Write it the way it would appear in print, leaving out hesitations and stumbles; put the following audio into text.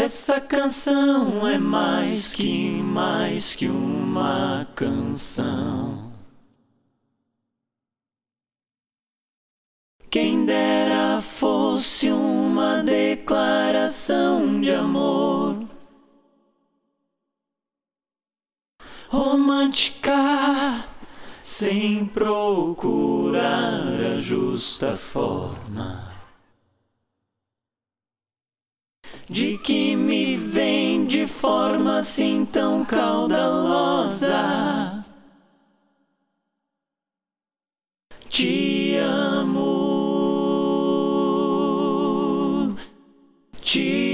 Essa canção é mais que uma canção. Quem dera fosse uma declaração de amor, romântica, sem procurar a justa forma. De que me vem de forma assim tão caudalosa? Te amo, te